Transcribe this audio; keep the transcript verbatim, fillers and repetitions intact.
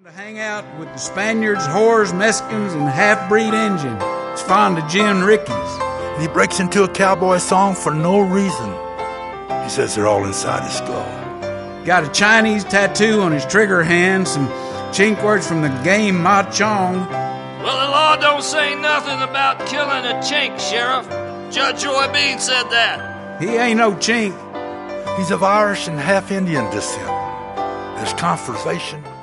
To hang out with the Spaniards, whores, Mexicans, and half-breed Injun. He's fond of gin Rickeys. And he breaks into a cowboy song for no reason. He says they're all inside his skull. Got a Chinese tattoo on his trigger hand, some chink words from the game Ma Chong. Well, the law don't say nothing about killing a chink, Sheriff. Judge Roy Bean said that. He ain't no chink. He's of Irish and half Indian descent. There's conversation